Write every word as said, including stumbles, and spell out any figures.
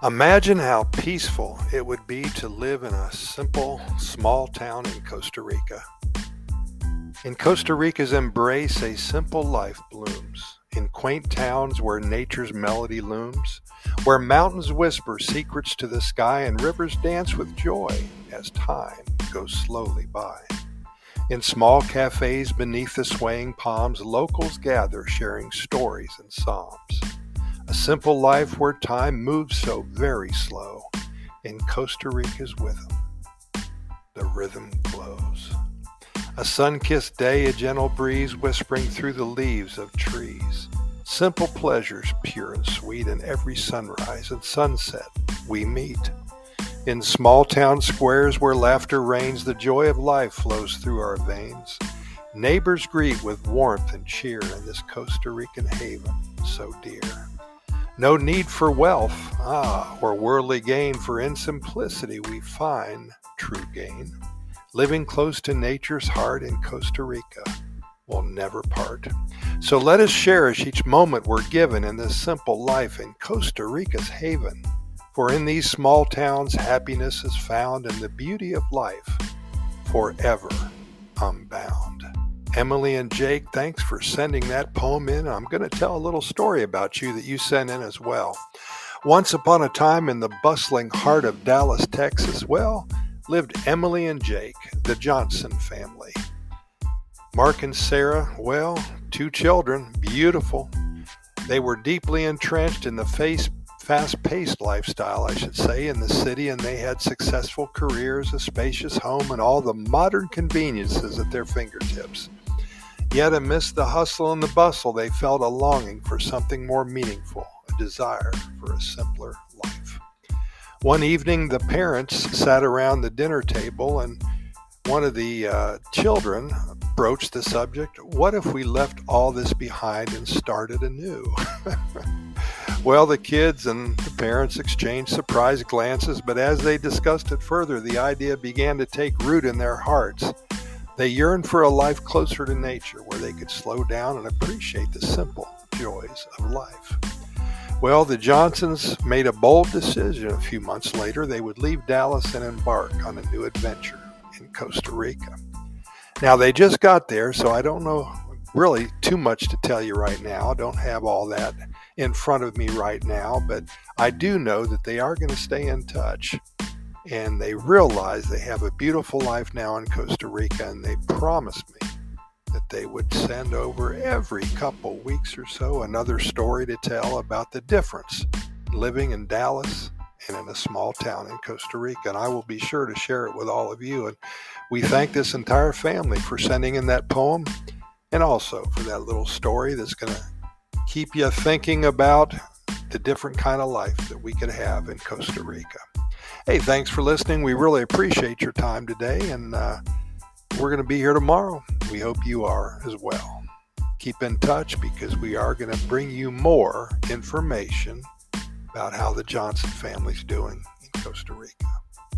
Imagine how peaceful it would be to live in a simple, small town in Costa Rica. In Costa Rica's embrace, a simple life blooms. In quaint towns where nature's melody looms, where mountains whisper secrets to the sky and rivers dance with joy as time goes slowly by. In small cafes beneath the swaying palms, locals gather sharing stories and psalms. A simple life where time moves so very slow. In Costa Rica's rhythm, the rhythm glows. A sun-kissed day, a gentle breeze whispering through the leaves of trees. Simple pleasures, pure and sweet, in every sunrise and sunset we meet. In small town squares where laughter reigns, the joy of life flows through our veins. Neighbors greet with warmth and cheer in this Costa Rican haven so dear. No need for wealth, ah, or worldly gain, for in simplicity we find true gain. Living close to nature's heart in Costa Rica will never part. So let us cherish each moment we're given in this simple life in Costa Rica's haven. For in these small towns happiness is found, and the beauty of life forever unbound. Emily and Jake, thanks for sending that poem in. I'm going to tell a little story about you that you sent in as well. Once upon a time in the bustling heart of Dallas, Texas, well, lived Emily and Jake, the Johnson family. Mark and Sarah, well, two children, beautiful. They were deeply entrenched in the face fast-paced lifestyle, I should say, in the city, and they had successful careers, a spacious home, and all the modern conveniences at their fingertips. Yet amidst the hustle and the bustle, they felt a longing for something more meaningful, a desire for a simpler life. One evening, the parents sat around the dinner table, and one of the uh, children broached the subject, what if we left all this behind and started anew? Well, the kids and the parents exchanged surprised glances, but as they discussed it further, the idea began to take root in their hearts. They yearned for a life closer to nature, where they could slow down and appreciate the simple joys of life. Well, the Johnsons made a bold decision. A few months later, they would leave Dallas and embark on a new adventure in Costa Rica. Now, they just got there, so I don't know really too much to tell you right now. I don't have all that in front of me right now, but I do know that they are going to stay in touch, and they realize they have a beautiful life now in Costa Rica, and they promised me that they would send over every couple weeks or so another story to tell about the difference living in Dallas and in a small town in Costa Rica, and I will be sure to share it with all of you. And we thank this entire family for sending in that poem, and also for that little story that's going to keep you thinking about the different kind of life that we could have in Costa Rica. Hey, thanks for listening. We really appreciate your time today, and uh, we're going to be here tomorrow. We hope you are as well. Keep in touch, because we are going to bring you more information about how the Johnson family's doing in Costa Rica.